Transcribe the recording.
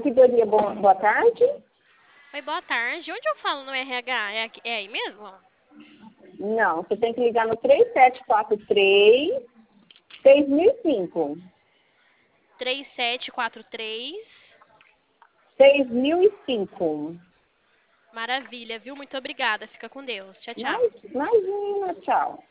ouvidoria, boa tarde. Oi, boa tarde. Onde eu falo no RH? É aí mesmo? Não, você tem que ligar no 3743 6005. 3743. 6005. Maravilha, viu? Muito obrigada. Fica com Deus. Tchau, tchau. Imagina, tchau.